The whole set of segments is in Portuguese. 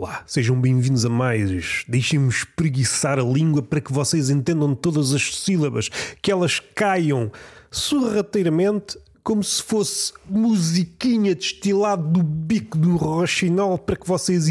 Olá, sejam bem-vindos a mais. Deixem-me espreguiçar a língua para que vocês entendam todas as sílabas, que elas caiam sorrateiramente como se fosse musiquinha destilada do bico do roxinol para que vocês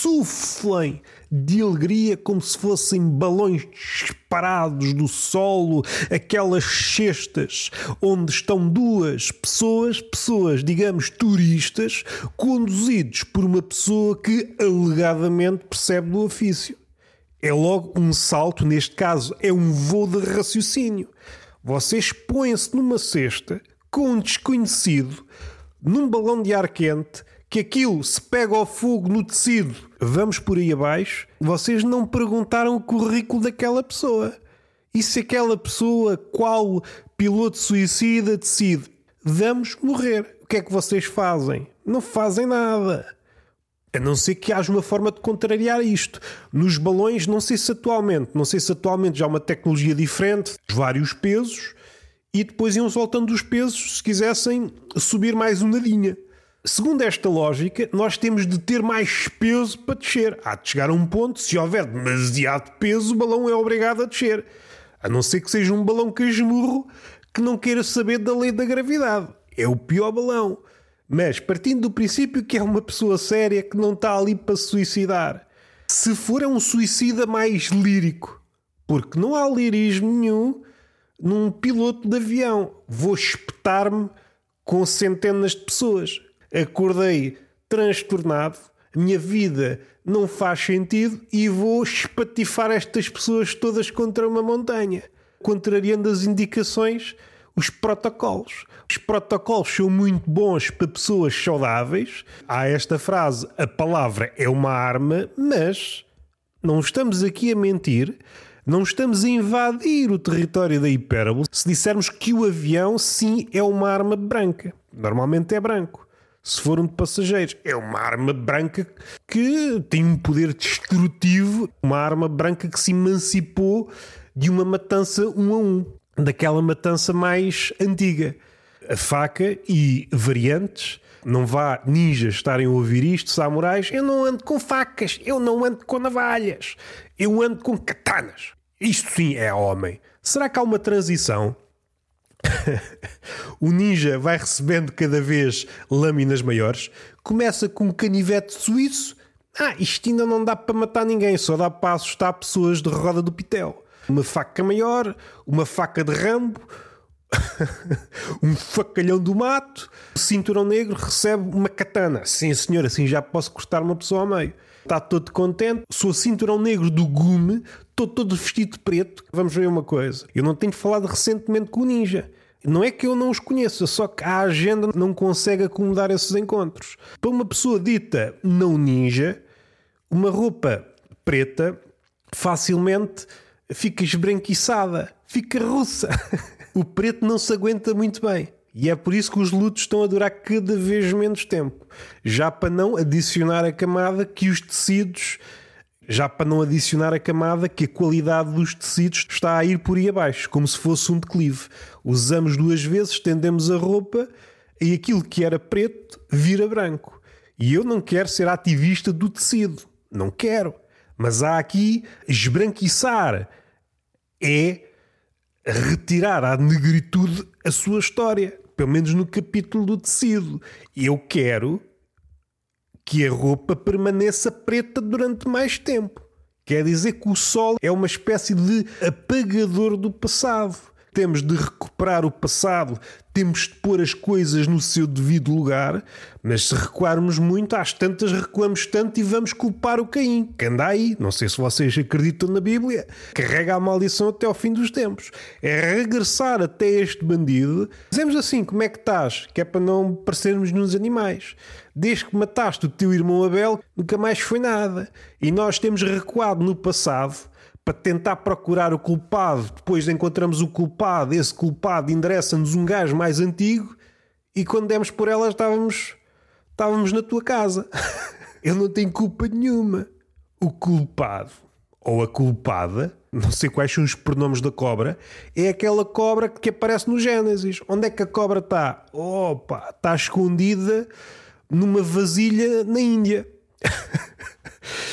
insuflem de alegria como se fossem balões disparados do solo, aquelas cestas onde estão duas pessoas, digamos, turistas, conduzidos por uma pessoa que alegadamente percebe do ofício. É logo um salto, neste caso é um voo de raciocínio. Vocês põem-se numa cesta com um desconhecido, num balão de ar quente, que aquilo se pega ao fogo no tecido. Vamos por aí abaixo. Vocês não perguntaram o currículo daquela pessoa. E se aquela pessoa, qual piloto suicida, decide vamos morrer, o que é que vocês fazem? Não fazem nada. A não ser que haja uma forma de contrariar isto. Nos balões, não sei se atualmente já há uma tecnologia diferente, vários pesos, e depois iam soltando os pesos se quisessem subir mais um nadinha. Segundo esta lógica, nós temos de ter mais peso para descer. Há de chegar a um ponto, se houver demasiado peso, o balão é obrigado a descer. A não ser que seja um balão casmurro que não queira saber da lei da gravidade. É o pior balão. Mas partindo do princípio que é uma pessoa séria que não está ali para se suicidar. Se for, é um suicida mais lírico. Porque não há lirismo nenhum num piloto de avião. Vou espetar-me com centenas de pessoas. Acordei transtornado, a minha vida não faz sentido e vou espatifar estas pessoas todas contra uma montanha, contrariando as indicações, os protocolos. Os protocolos são muito bons para pessoas saudáveis. Há esta frase, a palavra é uma arma, mas não estamos aqui a mentir, não estamos a invadir o território da hipérbole se dissermos que o avião, sim, é uma arma branca. Normalmente é branco. Se for um de passageiros, é uma arma branca que tem um poder destrutivo, uma arma branca que se emancipou de uma matança 1 a 1, daquela matança mais antiga. A faca e variantes, não vá ninjas estarem a ouvir isto, samurais, eu não ando com facas, eu não ando com navalhas, eu ando com katanas. Isto sim é homem. Será que há uma transição? O ninja vai recebendo cada vez lâminas maiores. Começa com um canivete suíço. Isto ainda não dá para matar ninguém, só dá para assustar pessoas de roda do pitel. Uma faca maior, uma faca de Rambo, um facalhão do mato. O cinturão negro recebe uma katana. Sim senhor, assim já posso cortar uma pessoa ao meio. Está todo contente. Sou cinturão negro do gume, estou todo vestido de preto. Vamos ver uma coisa. Eu não tenho falado recentemente com o ninja. Não é que eu não os conheça, só que a agenda não consegue acomodar esses encontros. Para uma pessoa dita não ninja, uma roupa preta facilmente fica esbranquiçada, fica russa. O preto não se aguenta muito bem. E é por isso que os lutos estão a durar cada vez menos tempo. Já para não adicionar a camada que os tecidos... Já para não adicionar a camada que a qualidade dos tecidos está a ir por aí abaixo, como se fosse um declive. Usamos 2 vezes, estendemos a roupa e aquilo que era preto vira branco. E eu não quero ser ativista do tecido. Não quero. Mas há aqui esbranquiçar. É retirar à negritude a sua história. Pelo menos no capítulo do tecido. Eu quero que a roupa permaneça preta durante mais tempo. Quer dizer que o sol é uma espécie de apagador do passado. Temos de recuperar o passado, temos de pôr as coisas no seu devido lugar, mas se recuarmos muito, às tantas recuamos tanto e vamos culpar o Caim, que anda aí, não sei se vocês acreditam na Bíblia, carrega a maldição até ao fim dos tempos. É regressar até este bandido, dizemos assim, como é que estás? Que é para não parecermos nos animais. Desde que mataste o teu irmão Abel, nunca mais foi nada. E nós temos recuado no passado para tentar procurar o culpado. Depois encontramos o culpado, esse culpado endereça-nos um gajo mais antigo e quando demos por ela estávamos na tua casa. Eu não tenho culpa nenhuma. O culpado ou a culpada, não sei quais são os pronomes da cobra, é aquela cobra que aparece no Gênesis. Onde é que a cobra está? Está escondida numa vasilha na Índia.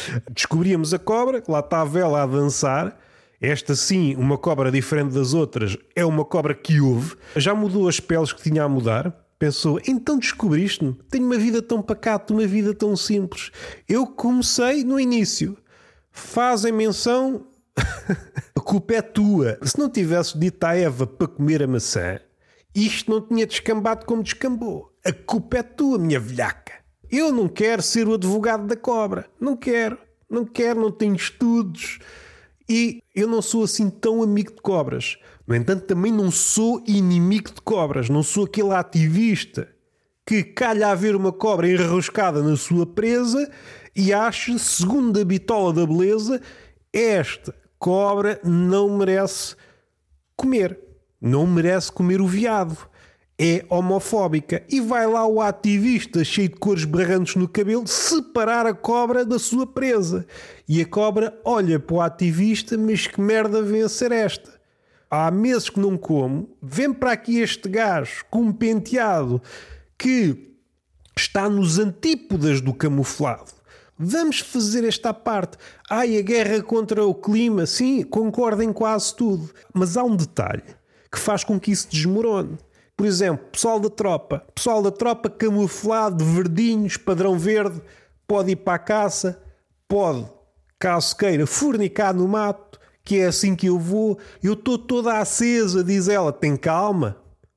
Descobríamos a cobra, lá estava ela a dançar. Esta sim, uma cobra diferente das outras, é uma cobra que ouve. Já mudou as peles que tinha a mudar. Pensou, então descobriste-me? Tenho uma vida tão pacata, uma vida tão simples. Eu comecei no início. Fazem menção, a culpa é tua. Se não tivesse dito à Eva para comer a maçã, isto não tinha descambado como descambou. A culpa é tua, minha velhaca. Eu não quero ser o advogado da cobra. Não quero, não tenho estudos. E eu não sou assim tão amigo de cobras. No entanto, também não sou inimigo de cobras. Não sou aquele ativista que calha a ver uma cobra enroscada na sua presa e acha, segundo a bitola da beleza, esta cobra não merece comer. Não merece comer o veado. É homofóbica. E vai lá o ativista, cheio de cores berrantes no cabelo, separar a cobra da sua presa. E a cobra olha para o ativista, mas que merda vem a ser esta? Há meses que não como, vem para aqui este gajo com um penteado que está nos antípodas do camuflado. Vamos fazer esta parte. Ai, a guerra contra o clima, sim, concordo em quase tudo. Mas há um detalhe que faz com que isso desmorone. Por exemplo, pessoal da tropa camuflado, verdinhos, padrão verde, pode ir para a caça, pode, caso queira, fornicar no mato, que é assim que eu vou. Eu estou toda acesa, diz ela, tem calma,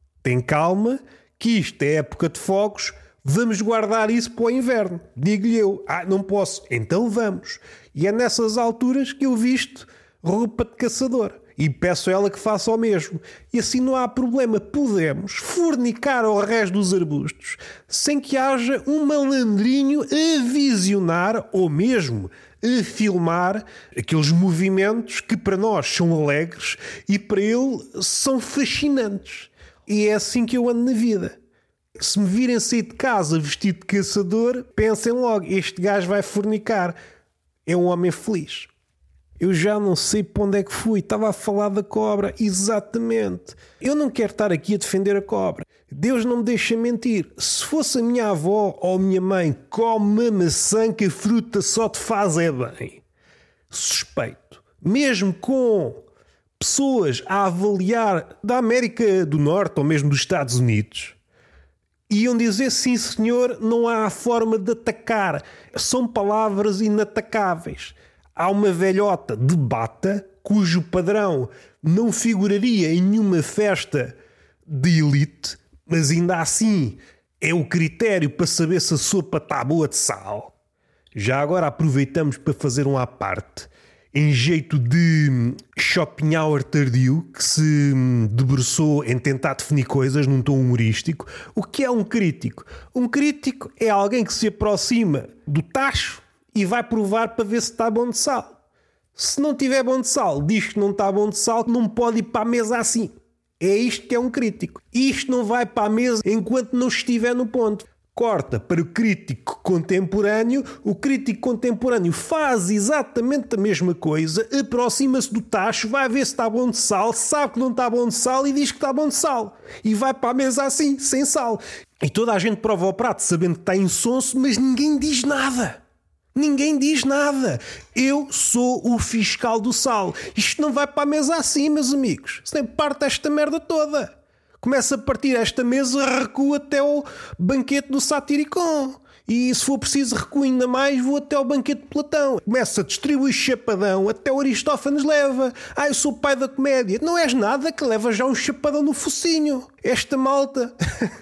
que isto é época de fogos, vamos guardar isso para o inverno. Digo-lhe eu, não posso, então vamos. E é nessas alturas que eu visto roupa de caçador. E peço a ela que faça o mesmo. E assim não há problema. Podemos fornicar ao resto dos arbustos sem que haja um malandrinho a visionar ou mesmo a filmar aqueles movimentos que para nós são alegres e para ele são fascinantes. E é assim que eu ando na vida. Se me virem sair de casa vestido de caçador, pensem logo, este gajo vai fornicar. É um homem feliz. Eu já não sei para onde é que fui. Estava a falar da cobra. Exatamente. Eu não quero estar aqui a defender a cobra. Deus não me deixa mentir. Se fosse a minha avó ou a minha mãe, come uma maçã que a fruta só te faz é bem. Suspeito. Mesmo com pessoas a avaliar da América do Norte ou mesmo dos Estados Unidos, iam dizer, sim senhor, não há forma de atacar. São palavras inatacáveis. Há uma velhota de bata cujo padrão não figuraria em nenhuma festa de elite, mas ainda assim é o critério para saber se a sopa está boa de sal. Já agora aproveitamos para fazer um à parte, em jeito de Schopenhauer tardio, que se debruçou em tentar definir coisas num tom humorístico. O que é um crítico? Um crítico é alguém que se aproxima do tacho e vai provar para ver se está bom de sal. Se não tiver bom de sal, diz que não está bom de sal, não pode ir para a mesa assim. É isto que é um crítico. Isto não vai para a mesa enquanto não estiver no ponto. Corta para o crítico contemporâneo. O crítico contemporâneo faz exatamente a mesma coisa, aproxima-se do tacho, vai ver se está bom de sal, sabe que não está bom de sal e diz que está bom de sal. E vai para a mesa assim, sem sal. E toda a gente prova o prato sabendo que está insonso, mas ninguém diz nada. Ninguém diz nada. Eu sou o fiscal do sal. Isto não vai para a mesa assim, meus amigos. Se nem parte esta merda toda. Começa a partir esta mesa, recua até o banquete do Satiricon. E se for preciso recuo ainda mais, vou até ao banquete de Platão. Começa a distribuir chapadão, até o Aristófanes leva. Eu sou o pai da comédia. Não és nada que leva já um chapadão no focinho. Esta malta...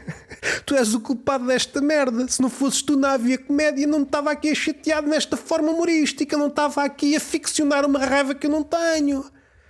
Tu és o culpado desta merda. Se não fosses tu, não havia comédia. Não me estava aqui a chatear nesta forma humorística. Não estava aqui a ficcionar uma raiva que eu não tenho.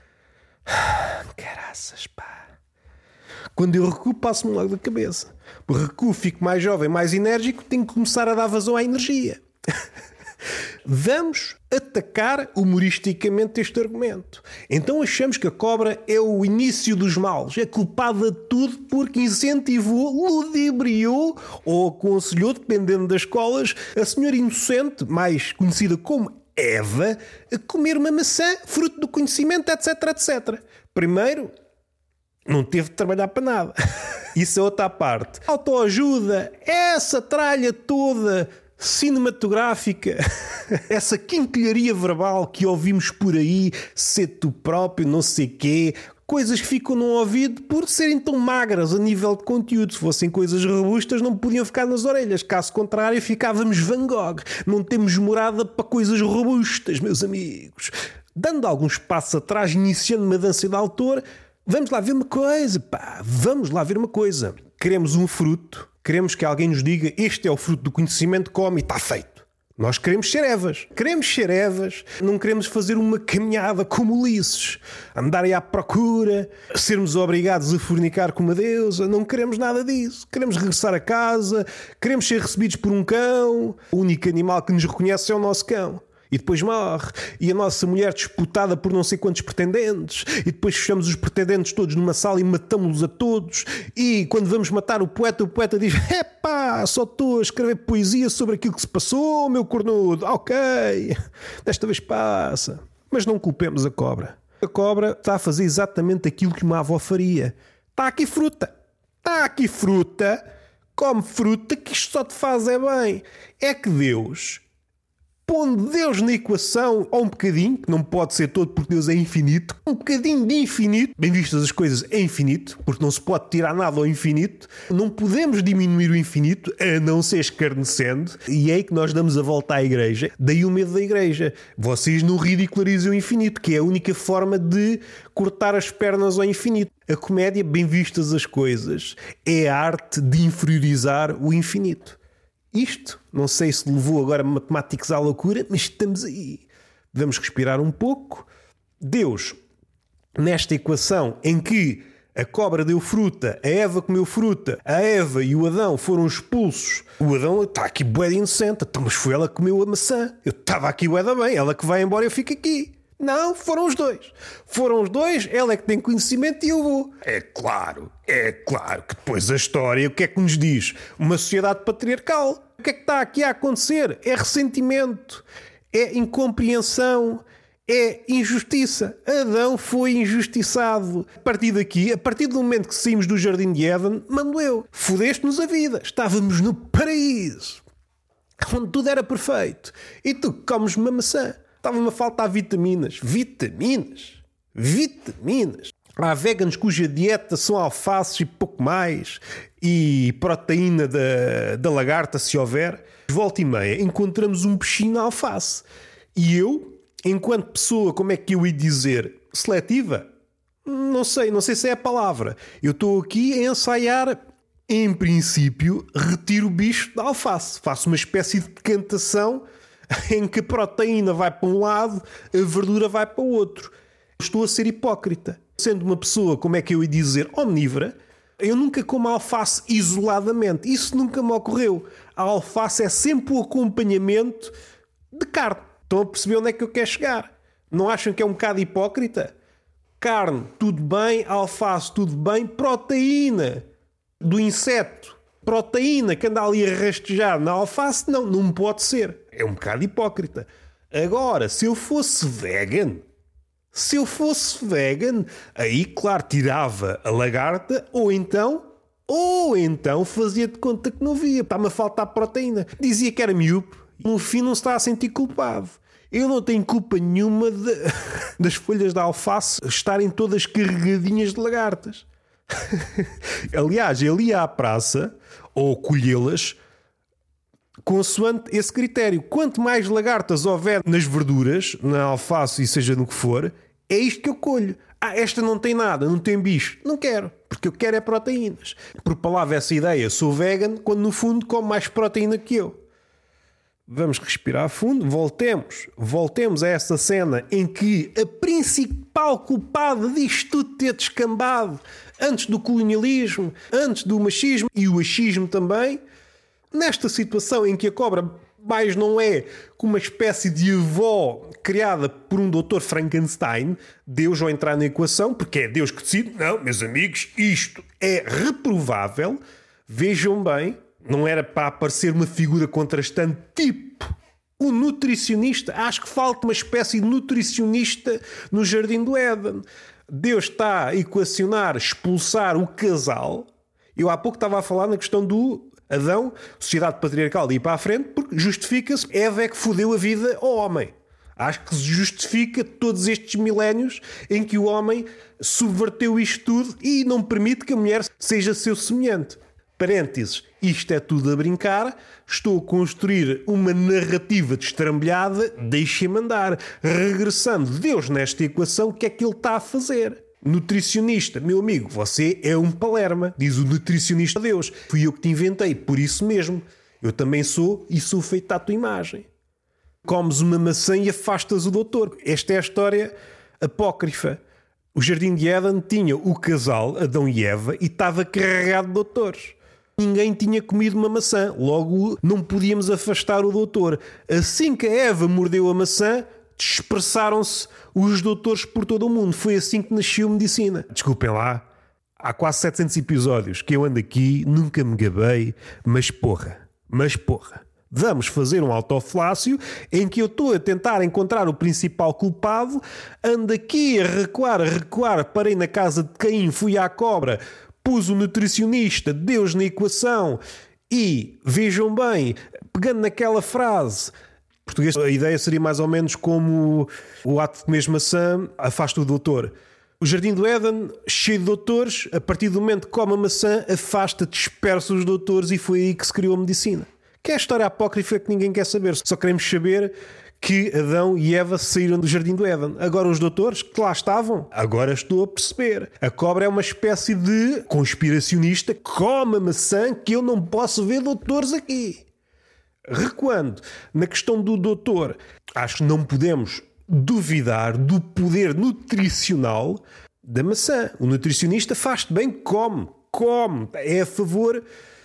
Caraças, pá. Quando eu recuo, passo-me logo da cabeça. Por recuo, fico mais jovem, mais enérgico, tenho que começar a dar vazão à energia. Vamos atacar humoristicamente este argumento. Então achamos que a cobra é o início dos males, é culpada de tudo porque incentivou, ludibriou ou aconselhou, dependendo das escolas, a senhora inocente, mais conhecida como Eva, a comer uma maçã, fruto do conhecimento, etc, etc. Primeiro, não teve de trabalhar para nada. Isso é outra parte. Autoajuda, essa tralha toda cinematográfica, essa quinquilharia verbal que ouvimos por aí, ser tu próprio, não sei quê, coisas que ficam no ouvido por serem tão magras a nível de conteúdo. Se fossem coisas robustas não podiam ficar nas orelhas, caso contrário ficávamos Van Gogh. Não temos morada para coisas robustas, meus amigos. Dando alguns passos atrás, iniciando uma dança de autor, vamos lá ver uma coisa, pá, vamos lá ver uma coisa. Queremos um fruto, queremos que alguém nos diga este é o fruto do conhecimento, come e está feito. Nós queremos ser Evas. Queremos ser Evas. Não queremos fazer uma caminhada como Ulisses. Andar aí à procura. Sermos obrigados a fornicar com uma deusa. Não queremos nada disso. Queremos regressar a casa. Queremos ser recebidos por um cão. O único animal que nos reconhece é o nosso cão. E depois morre. E a nossa mulher disputada por não sei quantos pretendentes. E depois fechamos os pretendentes todos numa sala e matamos-los a todos. E quando vamos matar o poeta diz: epá, só estou a escrever poesia sobre aquilo que se passou, meu cornudo. Ok, desta vez passa. Mas não culpemos a cobra. A cobra está a fazer exatamente aquilo que uma avó faria. Está aqui fruta. Está aqui fruta. Come fruta, que isto só te faz é bem. É que Deus... pondo Deus na equação, ou um bocadinho, que não pode ser todo porque Deus é infinito, um bocadinho de infinito, bem vistas as coisas, é infinito, porque não se pode tirar nada ao infinito, não podemos diminuir o infinito, a não ser escarnecendo, e é aí que nós damos a volta à igreja. Daí o medo da igreja. Vocês não ridicularizem o infinito, que é a única forma de cortar as pernas ao infinito. A comédia, bem vistas as coisas, é a arte de inferiorizar o infinito. Isto, não sei se levou agora matemáticos à loucura, mas estamos aí. Vamos respirar um pouco. Deus, nesta equação em que a cobra deu fruta, a Eva comeu fruta, a Eva e o Adão foram expulsos. O Adão está aqui bué de inocente, então, mas foi ela que comeu a maçã. Eu estava aqui bué da bem, ela que vai embora eu fico aqui. Não, foram os dois. Foram os dois, ela é que tem conhecimento e eu vou. É claro que depois a história, o que é que nos diz? Uma sociedade patriarcal. O que é que está aqui a acontecer? É ressentimento, é incompreensão, é injustiça. Adão foi injustiçado. A partir daqui, a partir do momento que saímos do Jardim de Éden, mando eu. Fodeste-nos a vida. Estávamos no paraíso, onde tudo era perfeito. E tu comes uma maçã. Estava-me a faltar vitaminas. Vitaminas? Há veganos cuja dieta são alfaces e pouco mais, e proteína da lagarta, se houver. Volta e meia, encontramos um peixinho na alface. E eu, enquanto pessoa, como é que eu ia dizer? Seletiva? Não sei se é a palavra. Eu estou aqui a ensaiar. Em princípio, retiro o bicho da alface. Faço uma espécie de decantação em que a proteína vai para um lado, a verdura vai para o outro. Estou a ser hipócrita. Sendo uma pessoa, como é que eu ia dizer, omnívora, eu nunca como alface isoladamente. Isso nunca me ocorreu. A alface é sempre o acompanhamento de carne. Estão a perceber onde é que eu quero chegar? Não acham que é um bocado hipócrita? Carne, tudo bem. Alface, tudo bem. Proteína do inseto. Proteína que anda ali a rastejar na alface, não pode ser. É um bocado hipócrita. Agora, se eu fosse vegan, aí, claro, tirava a lagarta ou então fazia de conta que não via. Está-me a faltar proteína. Dizia que era miúpe. No fim não se está a sentir culpado. Eu não tenho culpa nenhuma das folhas da alface estarem todas carregadinhas de lagartas. Aliás, ele ia à praça ou colhê-las consoante esse critério. Quanto mais lagartas houver nas verduras, na alface e seja no que for, é isto que eu colho. Esta não tem nada, não tem bicho. Não quero, porque eu quero é proteínas. Por palavra essa ideia, sou vegan, quando no fundo como mais proteína que eu. Vamos respirar a fundo, voltemos a essa cena em que a principal culpada disto tudo ter descambado antes do colonialismo, antes do machismo e o achismo também, nesta situação em que a cobra mais não é como uma espécie de avó criada por um doutor Frankenstein, Deus vai entrar na equação, porque é Deus que decide. Não, meus amigos, isto é reprovável. Vejam bem, não era para aparecer uma figura contrastante tipo o nutricionista. Acho que falta uma espécie de nutricionista no Jardim do Éden. Deus está a equacionar, expulsar o casal. Eu há pouco estava a falar na questão do Adão, sociedade patriarcal de ir para a frente, porque justifica-se, Eva é que fodeu a vida ao homem. Acho que se justifica todos estes milénios em que o homem subverteu isto tudo e não permite que a mulher seja seu semelhante. Parênteses, isto é tudo a brincar, estou a construir uma narrativa destrambelhada, deixem-me andar. Regressando Deus nesta equação, o que é que ele está a fazer? Nutricionista, meu amigo, você é um palerma, diz o nutricionista a Deus. Fui eu que te inventei, por isso mesmo. Eu também sou e sou feito à tua imagem. Comes uma maçã e afastas o doutor. Esta é a história apócrifa. O Jardim de Éden tinha o casal, Adão e Eva, e estava carregado de doutores. Ninguém tinha comido uma maçã, logo não podíamos afastar o doutor. Assim que a Eva mordeu a maçã, dispersaram-se os doutores por todo o mundo. Foi assim que nasceu a medicina. Desculpem lá, há quase 700 episódios que eu ando aqui, nunca me gabei, mas porra. Vamos fazer um autoflácio em que eu estou a tentar encontrar o principal culpado, ando aqui a recuar, parei na casa de Caim, fui à cobra, pus o nutricionista, Deus na equação e, vejam bem, pegando naquela frase, em português a ideia seria mais ou menos como o ato de comer maçã afasta o doutor. O Jardim do Éden, cheio de doutores, a partir do momento que come a maçã, afasta, dispersa os doutores e foi aí que se criou a medicina. Que é a história apócrifa que ninguém quer saber. Só queremos saber que Adão e Eva saíram do Jardim do Éden. Agora os doutores que lá estavam, agora estou a perceber. A cobra é uma espécie de conspiracionista. Come a maçã que eu não posso ver doutores aqui. Recuando na questão do doutor, acho que não podemos duvidar do poder nutricional da maçã. O nutricionista faz-te bem, come. É a favor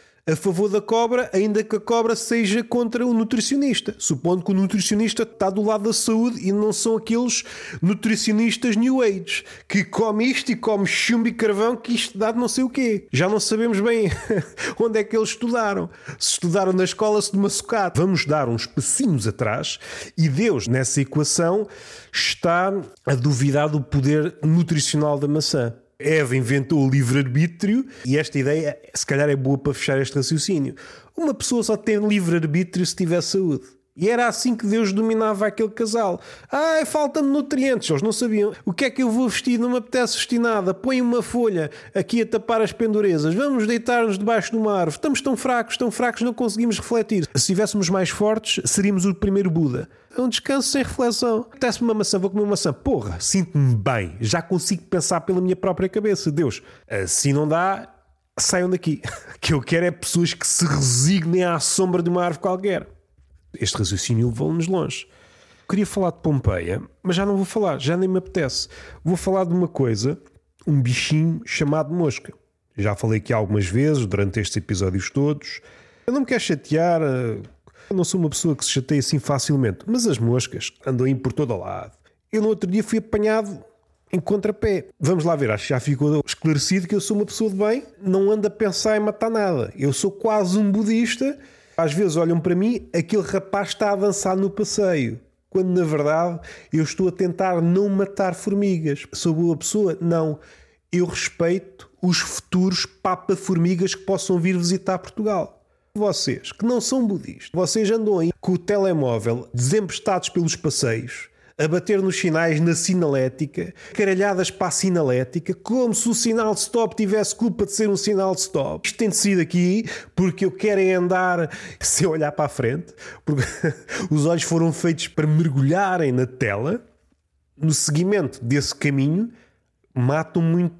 da cobra, ainda que a cobra seja contra o nutricionista. Supondo que o nutricionista está do lado da saúde e não são aqueles nutricionistas New Age que come isto e come chumbo e carvão que isto dá de não sei o quê. Já não sabemos bem onde é que eles estudaram. Se estudaram na escola, se de uma sucata. Vamos dar uns passinhos atrás e Deus, nessa equação, está a duvidar do poder nutricional da maçã. Eva inventou o livre-arbítrio e esta ideia, se calhar, é boa para fechar este raciocínio. Uma pessoa só tem livre-arbítrio se tiver saúde. E era assim que Deus dominava aquele casal. Falta-me nutrientes. Eles não sabiam. O que é que eu vou vestir? Não me apetece vestir nada. Põe uma folha aqui a tapar as pendurezas. Vamos deitar-nos debaixo de uma árvore. Estamos tão fracos, não conseguimos refletir. Se estivéssemos mais fortes, seríamos o primeiro Buda. É um descanso sem reflexão. Apetece-me uma maçã, vou comer uma maçã. Porra, sinto-me bem. Já consigo pensar pela minha própria cabeça. Deus, assim não dá, saiam daqui. O que eu quero é pessoas que se resignem à sombra de uma árvore qualquer. Este raciocínio levou-nos longe. Queria falar de Pompeia, mas já não vou falar, já nem me apetece. Vou falar de uma coisa, um bichinho chamado mosca. Já falei aqui algumas vezes durante estes episódios todos. Eu não me quero chatear, eu não sou uma pessoa que se chateia assim facilmente, mas as moscas andam aí por todo o lado. Eu no outro dia fui apanhado em contrapé. Vamos lá ver, acho que já ficou esclarecido que eu sou uma pessoa de bem, não ando a pensar em matar nada. Eu sou quase um budista. Às vezes olham para mim, aquele rapaz está a dançar no passeio, quando na verdade eu estou a tentar não matar formigas. Sou boa pessoa? Não. Eu respeito os futuros papa-formigas que possam vir visitar Portugal. Vocês, que não são budistas, vocês andam aí com o telemóvel desempestados pelos passeios, a bater nos sinais na sinalética, caralhadas para a sinalética, como se o sinal de stop tivesse culpa de ser um sinal de stop. Isto tem de ser aqui porque eu quero andar sem olhar para a frente, porque os olhos foram feitos para mergulharem na tela. No seguimento desse caminho, matam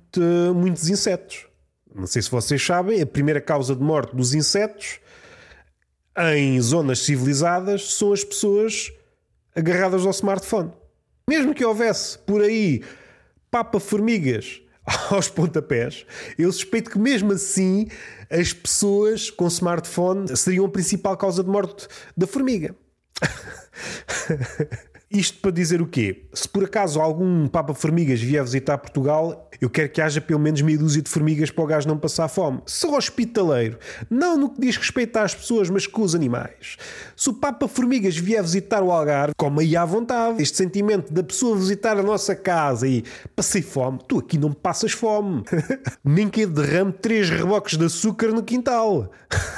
muitos insetos. Não sei se vocês sabem, a primeira causa de morte dos insetos em zonas civilizadas são as pessoas agarradas ao smartphone. Mesmo que houvesse por aí papa-formigas aos pontapés, eu suspeito que mesmo assim as pessoas com smartphone seriam a principal causa de morte da formiga. Isto para dizer o quê? Se por acaso algum papa-formigas vier visitar Portugal, eu quero que haja pelo menos meia dúzia de formigas para o gajo não passar fome. Sou hospitaleiro. Não no que diz respeito às pessoas, mas com os animais. Se o papa-formigas vier visitar o Algarve, come aí à vontade. Este sentimento da pessoa visitar a nossa casa e passei fome. Tu aqui não me passas fome. Nem que eu derrame 3 reboques de açúcar no quintal.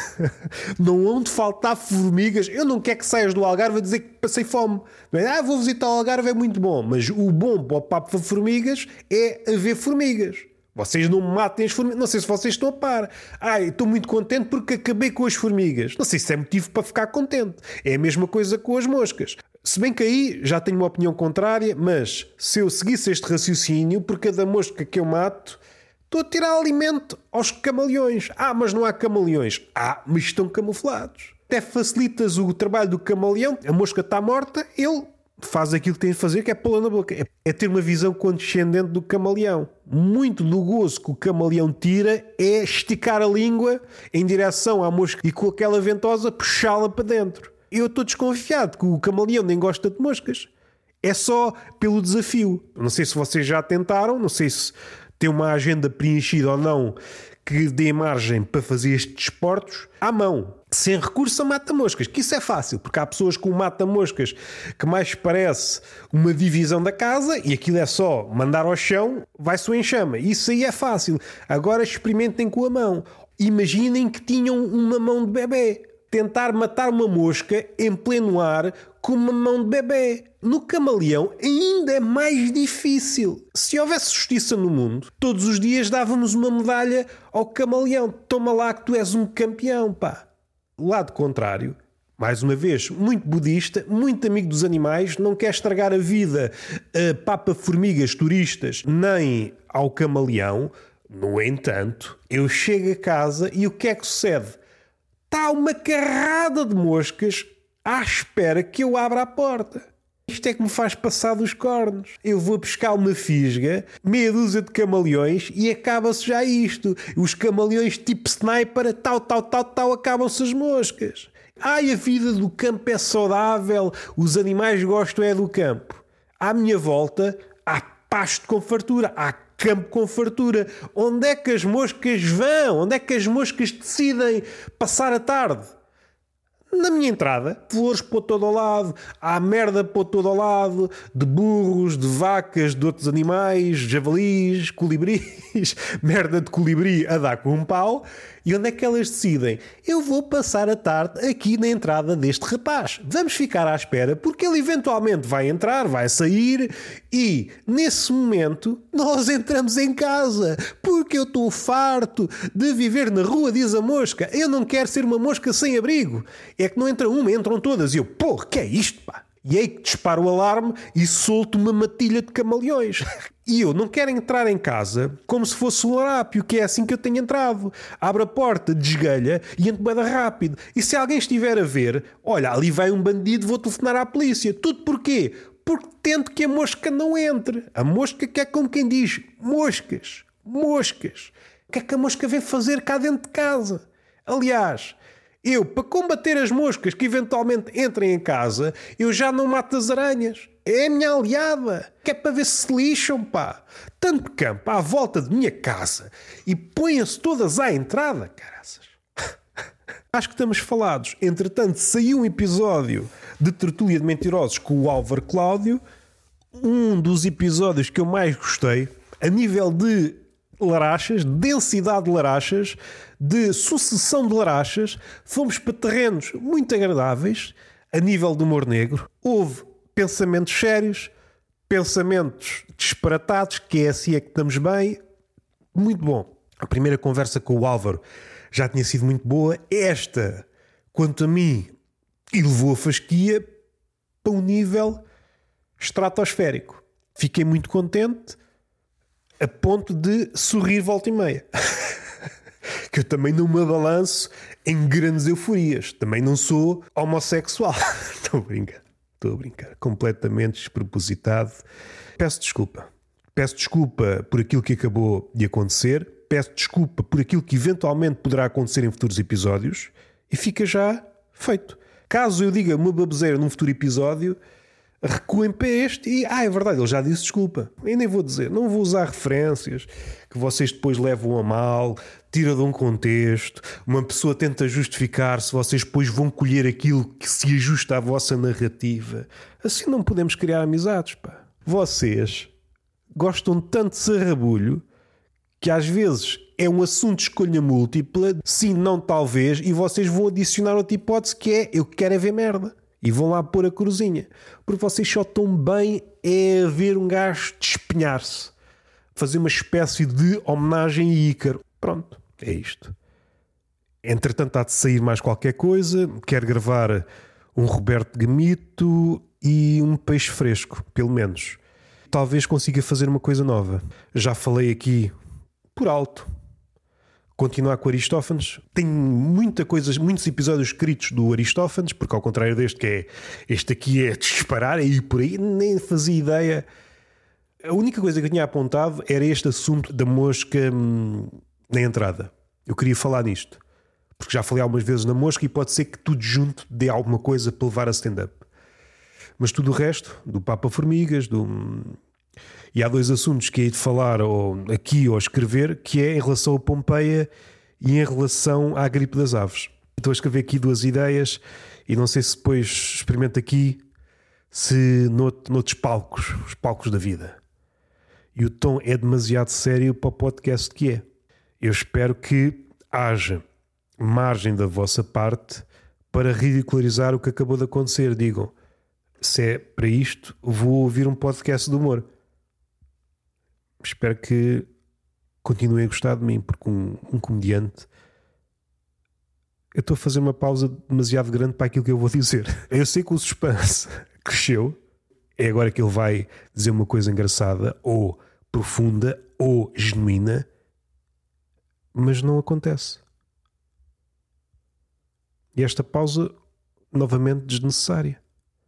Não onde faltar formigas. Eu não quero que saias do Algarve a dizer que passei fome. Não é? Vou visitar o Algarve, é muito bom. Mas o bom para o papa-formigas é haver formigas. Vocês não matem as formigas. Não sei se vocês estão a par. Estou muito contente porque acabei com as formigas. Não sei se é motivo para ficar contente. É a mesma coisa com as moscas. Se bem que aí já tenho uma opinião contrária, mas se eu seguisse este raciocínio, por cada mosca que eu mato, estou a tirar alimento aos camaleões. Mas não há camaleões. Mas estão camuflados. Até facilitas o trabalho do camaleão. A mosca está morta, ele faz aquilo que tem de fazer, que é pô-la na boca. É ter uma visão condescendente do camaleão. Muito do gozo que o camaleão tira é esticar a língua em direção à mosca e com aquela ventosa puxá-la para dentro. Eu estou desconfiado que o camaleão nem gosta de moscas. É só pelo desafio. Não sei se vocês já tentaram, não sei se tem uma agenda preenchida ou não que dê margem para fazer estes desportos à mão, sem recurso a mata-moscas, que isso é fácil, porque há pessoas com mata-moscas que mais parece uma divisão da casa e aquilo é só mandar ao chão, vai-se o enxame. Isso aí é fácil. Agora experimentem com a mão. Imaginem que tinham uma mão de bebê. Tentar matar uma mosca em pleno ar com uma mão de bebê. No camaleão ainda é mais difícil. Se houvesse justiça no mundo, todos os dias dávamos uma medalha ao camaleão. Toma lá que tu és um campeão, pá. Lado contrário, mais uma vez, muito budista, muito amigo dos animais, não quer estragar a vida a papa-formigas turistas, nem ao camaleão. No entanto, eu chego a casa e o que é que sucede? Está uma carrada de moscas à espera que eu abra a porta. Isto é que me faz passar dos cornos. Eu vou pescar uma fisga, meia dúzia de camaleões e acaba-se já isto. Os camaleões tipo sniper, acabam-se as moscas. A vida do campo é saudável, os animais gostam é do campo. À minha volta há pasto com fartura, há campo com fartura. Onde é que as moscas vão? Onde é que as moscas decidem passar a tarde? Na minha entrada, flores por todo o lado, há merda por todo o lado, de burros, de vacas, de outros animais, javalis, colibris, merda de colibri a dar com um pau. E onde é que elas decidem? Eu vou passar a tarde aqui na entrada deste rapaz. Vamos ficar à espera, porque ele eventualmente vai entrar, vai sair e, nesse momento, nós entramos em casa. Porque eu estou farto de viver na rua, diz a mosca. Eu não quero ser uma mosca sem abrigo. É que não entra uma, entram todas. E eu, que é isto, pá? E aí que disparo o alarme e solto uma matilha de camaleões. E eu não quero entrar em casa como se fosse um larápio, que é assim que eu tenho entrado. Abro a porta, desgalha e entro bem rápido. E se alguém estiver a ver, olha, ali vai um bandido, vou telefonar à polícia. Tudo porquê? Porque tento que a mosca não entre. A mosca que é como quem diz, moscas. O que é que a mosca vem fazer cá dentro de casa? Aliás, eu, para combater as moscas que eventualmente entrem em casa, eu já não mato as aranhas. É a minha aliada. Que é para ver se lixam, pá. Tanto campo à volta de minha casa e põem-se todas à entrada, caraças. Acho que estamos falados. Entretanto, saiu um episódio de Tertúlia de Mentirosos com o Álvaro Cláudio. Um dos episódios que eu mais gostei, a nível de larachas, densidade de larachas, de sucessão de larachas. Fomos para terrenos muito agradáveis a nível do humor negro. Houve pensamentos sérios, pensamentos disparatados, que é assim é que estamos bem. Muito bom. A primeira conversa com o Álvaro já tinha sido muito boa. Esta, quanto a mim, elevou a fasquia para um nível estratosférico. Fiquei muito contente a ponto de sorrir volta e meia. Que eu também não me abalanço em grandes euforias. Também não sou homossexual. Estou a brincar. Completamente despropositado. Peço desculpa. Peço desculpa por aquilo que acabou de acontecer. Peço desculpa por aquilo que eventualmente poderá acontecer em futuros episódios. E fica já feito. Caso eu diga uma baboseira num futuro episódio, recuem para este e, é verdade, ele já disse desculpa. Eu nem vou dizer, não vou usar referências que vocês depois levam a mal, tira de um contexto, uma pessoa tenta justificar-se, vocês depois vão colher aquilo que se ajusta à vossa narrativa. Assim não podemos criar amizades, pá. Vocês gostam tanto de sarrabulho que às vezes é um assunto de escolha múltipla, sim, não, talvez, e vocês vão adicionar outra hipótese que é, eu quero é ver merda. E vão lá pôr a cruzinha. Porque vocês só estão bem é a ver um gajo despenhar-se. Fazer uma espécie de homenagem a Ícaro. Pronto, é isto. Entretanto há de sair mais qualquer coisa. Quero gravar um Roberto Gamito e um peixe fresco, pelo menos. Talvez consiga fazer uma coisa nova. Já falei aqui por alto. Continuar com Aristófanes. Tenho muitos episódios escritos do Aristófanes, porque ao contrário deste, que é este aqui é disparar, é ir por aí, nem fazia ideia. A única coisa que eu tinha apontado era este assunto da mosca na entrada. Eu queria falar nisto, porque já falei algumas vezes na mosca e pode ser que tudo junto dê alguma coisa para levar a stand-up. Mas tudo o resto, do Papa Formigas, E há dois assuntos que hei de falar aqui ou escrever, que é em relação a Pompeia e em relação à gripe das aves. Estou a escrever aqui duas ideias e não sei se depois experimento aqui, se noutros palcos, os palcos da vida. E o tom é demasiado sério para o podcast que é. Eu espero que haja margem da vossa parte para ridicularizar o que acabou de acontecer. Digam, se é para isto, vou ouvir um podcast de humor. Espero que continuem a gostar de mim, porque um comediante... Eu estou a fazer uma pausa demasiado grande para aquilo que eu vou dizer. Eu sei que o suspense cresceu. É agora que ele vai dizer uma coisa engraçada, ou profunda, ou genuína. Mas não acontece. E esta pausa, novamente, desnecessária.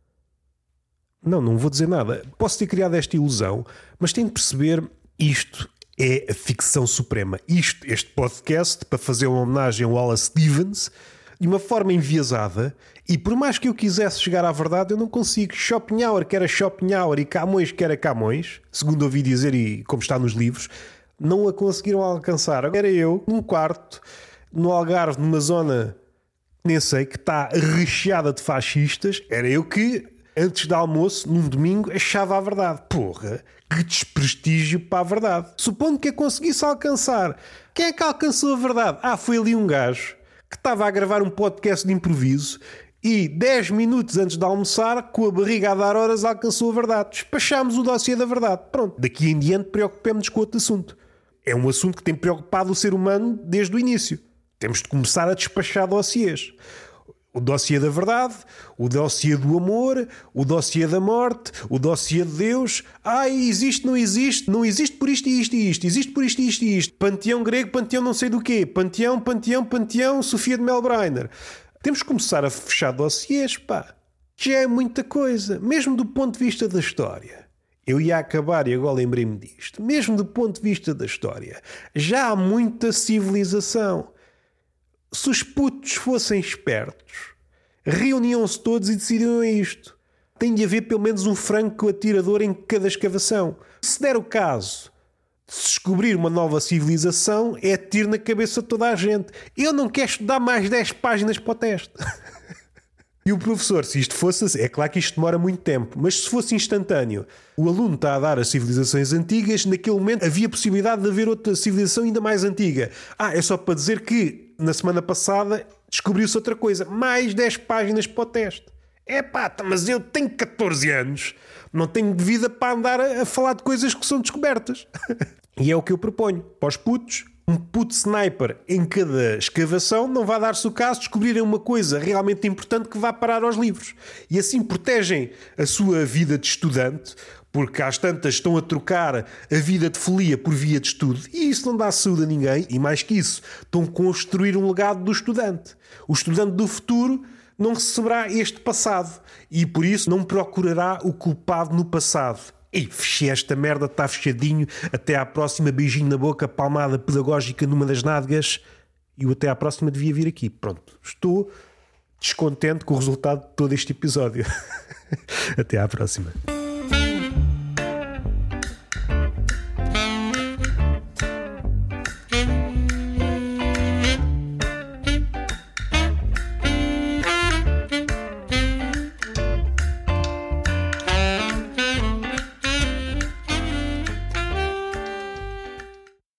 Não vou dizer nada. Posso ter criado esta ilusão, mas tenho de perceber... Isto é a ficção suprema. Este podcast, para fazer uma homenagem ao Wallace Stevens, de uma forma enviesada, e por mais que eu quisesse chegar à verdade, eu não consigo. Schopenhauer, que era Schopenhauer, e Camões, que era Camões, segundo ouvi dizer e como está nos livros, não a conseguiram alcançar. Agora era eu, num quarto, no Algarve, numa zona, nem sei, que está recheada de fascistas, era eu que... Antes do almoço, num domingo, achava a verdade. Porra, que desprestígio para a verdade. Supondo que a conseguisse alcançar. Quem é que alcançou a verdade? Foi ali um gajo que estava a gravar um podcast de improviso e 10 minutos antes de almoçar, com a barriga a dar horas, alcançou a verdade. Despachámos o dossiê da verdade. Pronto, daqui em diante preocupemos-nos com outro assunto. É um assunto que tem preocupado o ser humano desde o início. Temos de começar a despachar dossiês. O dossiê da verdade, o dossiê do amor, o dossiê da morte, o dossiê de Deus. Existe, não existe por isto e isto e isto, existe por isto e isto e isto. Panteão grego, panteão não sei do quê, panteão, Sofia de Melbrenner. Temos que começar a fechar dossiês, pá. Já é muita coisa, mesmo do ponto de vista da história. Eu ia acabar e agora lembrei-me disto. Mesmo do ponto de vista da história, já há muita civilização. Se os putos fossem espertos, reuniam-se todos e decidiam isto. Tem de haver pelo menos um franco atirador em cada escavação. Se der o caso de se descobrir uma nova civilização, é tiro na cabeça de toda a gente. Eu não quero estudar mais 10 páginas para o teste. E o professor, se isto fosse assim, é claro que isto demora muito tempo, mas se fosse instantâneo, o aluno está a dar as civilizações antigas, naquele momento havia possibilidade de haver outra civilização ainda mais antiga. É só para dizer que na semana passada descobriu-se outra coisa. Mais 10 páginas para o teste. Mas eu tenho 14 anos. Não tenho vida para andar a falar de coisas que são descobertas. E é o que eu proponho. Para os putos, um puto sniper em cada escavação não vai dar-se o caso de descobrirem uma coisa realmente importante que vá parar aos livros. E assim protegem a sua vida de estudante, porque às tantas estão a trocar a vida de folia por via de estudo, e isso não dá saúde a ninguém, e mais que isso, estão a construir um legado do estudante. O estudante do futuro não receberá este passado, e por isso não procurará o culpado no passado. Fechei esta merda, está fechadinho, até à próxima, beijinho na boca, palmada pedagógica numa das nádegas, e o até à próxima devia vir aqui. Pronto, estou descontente com o resultado de todo este episódio. Até à próxima.